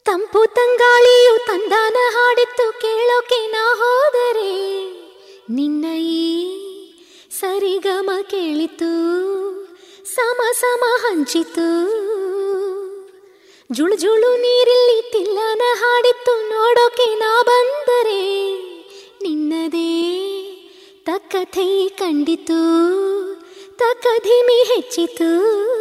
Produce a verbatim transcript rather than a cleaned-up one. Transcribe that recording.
ತಂಪು ತಂಗಾಳಿಯು ತಂದಾನ ಹಾಡಿತ್ತು ಕೇಳೋಕೆ ನಾ ಹೋದರೆ, ನಿನ್ನ ಈ ಸರಿಗಮ ಕೇಳಿತು ಸಮ ಸಮ ಹಂಚಿತು. ಜುಳು ಜುಳು ನೀರಿಲ್ಲಿ ತಿಲ್ಲನ ಹಾಡಿತ್ತು ನೋಡೋಕೆ ನಾ ಬಂದರೆ, ನಿನ್ನದೇ ತಕ್ಕಥೈ ಕಂಡಿತು ತಕ್ಕ ಧಿಮಿ ಹೆಚ್ಚಿತು.